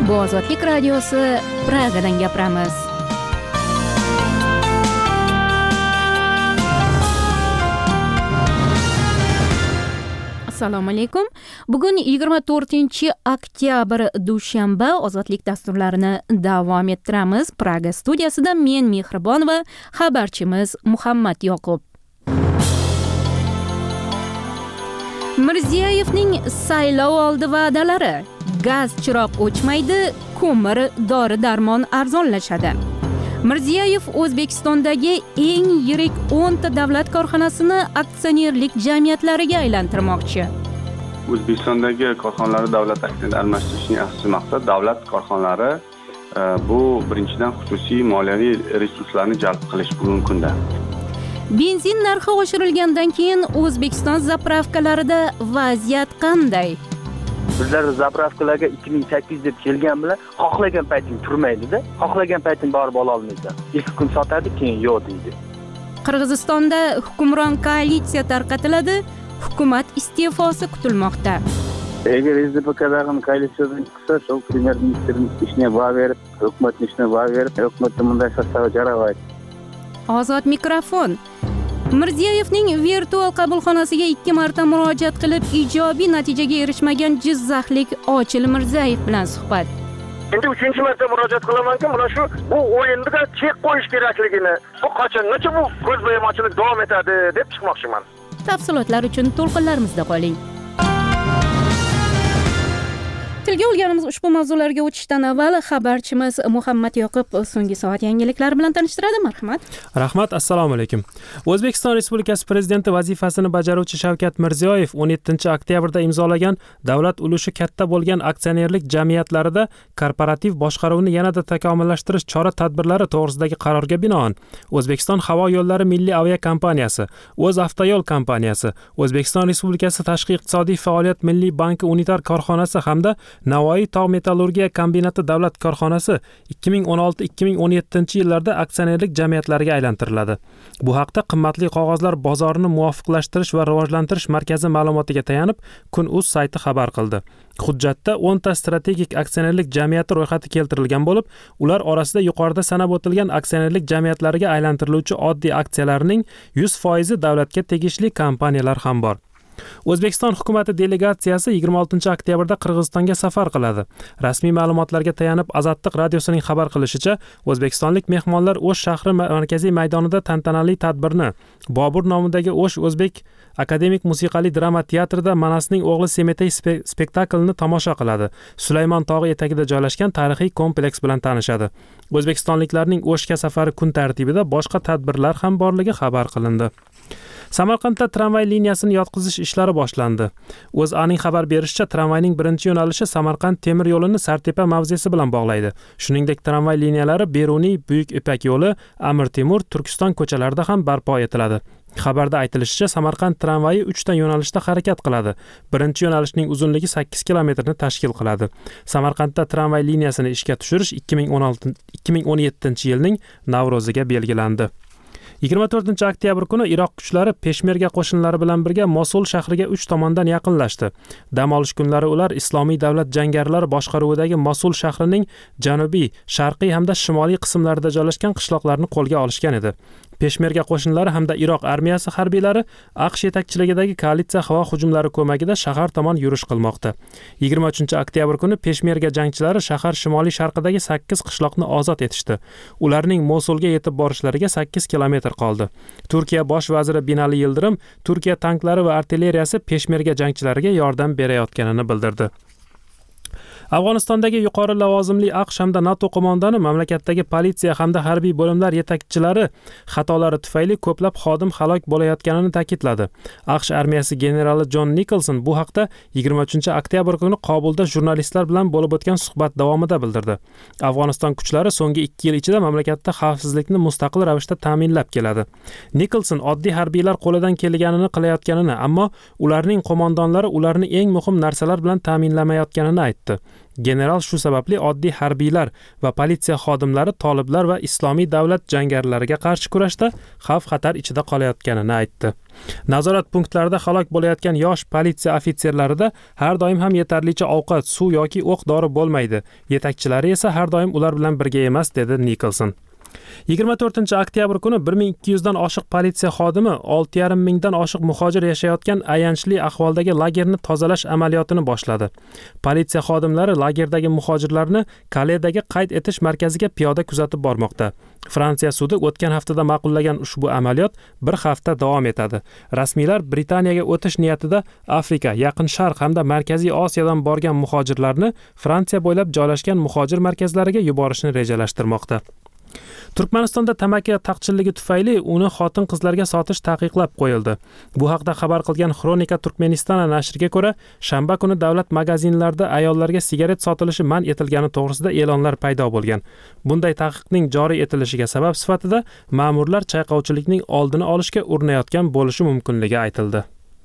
Bu Ozodlik radiosi, Pragadan gapiramiz. Assalomu alaykum. Bugun 24-oktyabr dushanba Ozodlik dasturlarini davom ettiramiz. Praga studiyasida men Mehribon va xabarchimiz Muhammad Yoqub. Mirziyevning saylov oldi va'dalari: gaz chiroq o'chmaydi, ko'mir, dori-darmon arzonlashadi. Mirziyev O'zbekistondagi eng yirik 10 ta davlat korxonasini aksionerlik jamiyatlariga aylantirmoqchi. O'zbekistondagi korxonalar davlat aksiyada almashtirishning asosiy maqsadi davlat korxonalari bu birinchidan xususiy moliyaviy resurslarni jalb qilish bugungi kunda. Benzin narxi oshirilgandan keyin O'zbekiston zapravkalarida vaziyat qanday? Bizlar zapravkalarga 2008 deb kelgan bilan xohlagan payting turmaydi-da, xohlagan payting borib ola olmaysan. 2 kun sotadi, keyin yo'q deydi. Qirg'izistonda hukmron koalitsiya tarqatiladi, hukumat iste'fosi kutilmoqda. Agar SDPK'dagi koalitsiyadan chiqsa, shu premyer ministerning ishini bajarib, hukumatning ishini bajarib, hukumatning bunday sostavi jarabaydi. Ozod mikrofon. Mirziyevning virtual qabulxonasiga 2 marta murojaat qilib ijobiy natijaga erishmagan jizzaxlik Ochil Mirzayev bilan suhbat. Endi 3-marta murojaat qilamanki, mana shu bu o'yinga chek qo'yish kerakligini, bu qachongacha bu ko'zbo'yamachilik davom etadi deb chiqmoqchiman. Tafsilotlar uchun to'lqinlarimizda qoling. Tilga olganimiz ushbu mavzularga o'tishdan avval xabarchimiz Muhammad Yoqub so'nggi soat yangiliklari bilan tanishtiradi. Marhamat. Rahmat, assalomu alaykum. O'zbekiston Respublikasi Prezidenti vazifasini bajaruvchi Shavkat Mirziyoyev 17-oktyabrda imzolagan davlat ulushi katta bo'lgan aksionerlik jamiyatlarida korporativ boshqaruvni yanada takomillashtirish chora-tadbirlari to'g'risidagi qarorga binoan O'zbekiston havo yo'llari milliy aviakompaniyasi, O'zavtoyo'l kompaniyasi, O'zbekiston Respublikasi Tashqi iqtisodiy faoliyat milliy banki unitar korxonasi hamda Navoiy tog' metallurgiya kombinati davlat korxonasi 2016-2017 yillarda aksionerlik jamiyatlariga aylantiriladi. Bu haqda qimmatli qog'ozlar bozorini muvofiqlashtirish va rivojlantirish markazi ma'lumotiga tayanib Kun.uz sayti xabar qildi. Hujjatda 10 ta strategik aksionerlik jamiyati ro'yxati keltirilgan bo'lib, ular orasida yuqorida sanab o'tilgan aksionerlik jamiyatlariga aylantiriluvchi oddiy aksiyalarning 100% davlatga tegishli kompaniyalar ham bor. O'zbekiston hukumati delegatsiyasi 26-oktyabrda Qirg'izistonga safar qiladi. Rasmiy ma'lumotlarga tayanib Azadliq radiosining xabar qilishicha, o'zbekistonlik mehmonlar O'sh shahri markaziy maydonida tantanali tadbirni Bobur nomidagi O'sh O'zbek akademik musiqali drama teatrida Manasning o'g'li Semetay spektaklini tomosha qiladi. Sulaymon tog'i etagida joylashgan tarixiy kompleks bilan tanishadi. O'zbekistonliklarning O'shga safari kun tartibida boshqa tadbirlar ham borligi xabar qilindi. Samarqandda tramvay liniyasini yotqizish ishlari boshlandi. O'zAning xabar berishicha, tramvayning birinchi yo'nalishi Samarqand temir yo'lini Sartepa mavzesi bilan bog'laydi. Shuningdek, tramvay liniyalari Beruniy, Buyuk Ipak yo'li, Amir Temur, Turkiston ko'chalarida ham barpo etiladi. Xabarda aytilishicha, Samarqand tramvayi 3 ta yo'nalishda harakat qiladi. Birinchi yo'nalishning uzunligi 8 kilometrni tashkil qiladi. Samarqandda tramvay liniyasini ishga tushirish 2017 yilning Navro'ziga belgilandi. 24-oktyabr kuni Iroq kuchlari Peshmerga qo'shinlari bilan birga Mosul shahriga 3 tomondan yaqinlashdi. Dam olish kunlari ular Islomiy davlat jangarilari boshqaruvidagi Mosul shahrining janubiy, sharqiy hamda shimoliy qismlarida joylashgan qishloqlarni qo'lga olishgan edi. Peshmerga qo'shinlari hamda Iroq armiyasi harbiylari AQSh yetakchiligidagi koalitsiya havo hujumlari ko'magida shahar tomon yurish qilmoqda. 23-oktyabr kuni Peshmerga jangchilari shahar shimoliy sharqidagi 8 qishloqni ozod etishdi. Ularning Mosulga yetib borishlariga 8 kilometr qoldi. Turkiya bosh vaziri Binali Yildirim Turkiya tanklari va artilleriyasi Peshmerga jangchilariga yordam berayotganini bildirdi. Afg'onistondagi yuqori lavozimli AQSh hamda NATO qo'mondoni mamlakatdagi politsiya hamda harbiy bo'limlar yetakchilari xatolari tufayli ko'plab xodim halok bo'layotganini ta'kidladi. AQSh armiyasi generali John Nicholson bu haqda 23-oktyabr kuni Qobulda jurnalistlar bilan bo'lib o'tgan suhbat davomida bildirdi. Afg'oniston kuchlari so'nggi 2 yil ichida mamlakatda xavfsizlikni mustaqil ravishda ta'minlab keladi. Nicholson oddiy harbiylar qo'lidan kelganini qilayotganini, ammo ularning qo'mondonlari ularni eng muhim narsalar bilan ta'minlamayotganini aytdi. General shu sababli oddiy harbiylar va politsiya xodimlari toliblar va islomiy davlat jangarilariga qarshi kurashda xavf-xatar ichida qolayotganini aytdi. Nazorat punktlarida halok bo'layotgan yosh politsiya ofitserlarida har doim ham yetarlicha ovqat, suv yoki o'q-dori bo'lmaydi. Yetakchilari esa har doim ular bilan birga emas, dedi Nikolson. 24-oktyabr kuni 1200 dan oshiq politsiya xodimi 6,5 mingdan oshiq muhojir yashayotgan ayanchli ahvoldagi lagerni tozalash amaliyotini boshladi. Politsiya xodimlari lagerdagi muhojirlarni Kaledagi qayd etish markaziga piyoda kuzatib bormoqda. Fransiya sudi o'tgan haftada ma'qullagan ushbu amaliyot bir hafta davom etadi. Rasmiylar Britaniyaga o'tish niyatida Afrika, Yaqin Sharq hamda Markaziy Osiyodan borgan muhojirlarni Fransiya bo'ylab joylashgan muhojir markazlariga yuborishni rejalashtirmoqda. Turkmanistonda tamaki taqchilligi tufayli uni xotin-qizlarga sotish taqiqlab qo'yildi. Bu haqda xabar qilgan Xronika Turkmenistona nashriga ko'ra, shanba kuni davlat magazinlarida ayollarga sigaret sotilishi man etilgani to'g'risida e'lonlar paydo bo'lgan. Bunday taqiqning joriy etilishiga sabab sifatida ma'murlar chayqovchilikning oldini olishga urinayotgan bo'lishi mumkinligi aytildi.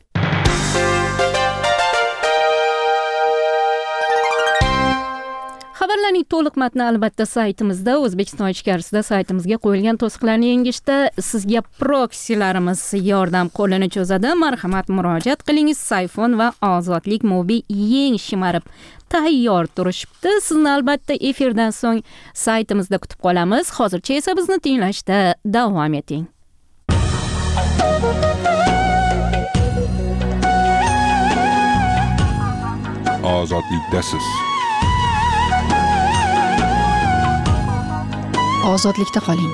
Xabarlarning to'liq matni albatta saytimizda, O'zbekiston ichkarisida saytimizga qo'yilgan to'siqlarni yengishda sizga proksilarimiz yordam qo'lini cho'zadi. Marhamat, murojaat qilingiz. Sayfon va Ozodlik Mobi yeng shimarib tayyor turishibdi. Sizni albatta efirdan so'ng saytimizda kutib qolamiz. Hozircha esa bizni tinglashda davom eting. Ozodlikdasiz. Ozodlikda qoling.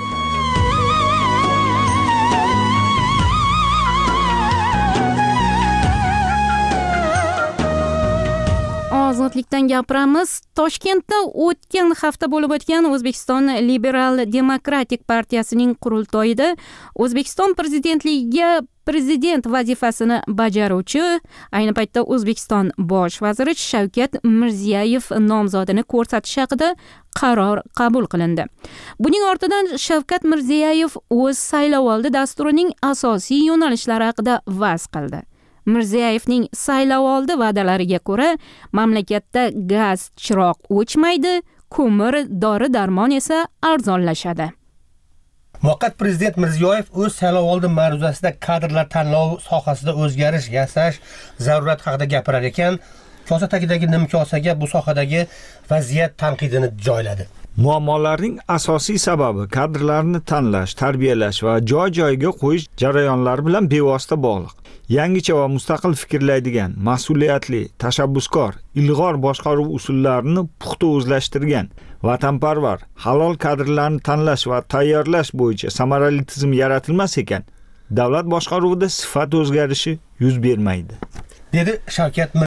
Ozodlikdan gapiramiz. Toshkentda o'tgan hafta bo'lib o'tgan O'zbekiston Liberal Demokratik partiyasining qurultoyida O'zbekiston prezidentligiga prezident vazifasini bajaruvchi, ayni paytda O'zbekiston bosh vaziri Shavkat Mirziyoyev nomzodini ko'rsatish haqida qaror qabul qilindi. Buning ortidan Shavkat Mirziyoyev o'z saylovoldi dasturining asosiy yo'nalishlari haqida va'z qildi. Mirziyoyevning saylovoldi va'dalariga ko'ra, mamlakatda gaz, chiroq o'chmaydi, ko'mir, dori-darmon esa arzonlashadi. Muvaqqat prezident Mirziyoyev o'z saylovoldi ma'ruzasida kadrlar tanlovi sohasida o'zgarish yasash zarurati haqida gapirar ekan, kosa tagidagi nimkosaga bu sohadagi vaziyat tanqidini joyladi. Muammolarning asosiy sababi kadrlarni tanlash, tarbiyalash va joy-joyiga qo'yish jarayonlari bilan bevosita bog'liq. Yangicha va mustaqil fikrlaydigan, mas'uliyatli, tashabbuskor, ilg'or boshqaruv usullarini puxta o'zlashtirgan, vatanparvar, halol kadrlarni tanlash va tayyorlash bo'yicha samarali tizim yaratilmas ekan, davlat boshqaruvida sifat o'zgarishi yuz bermaydi, dedi Shavkat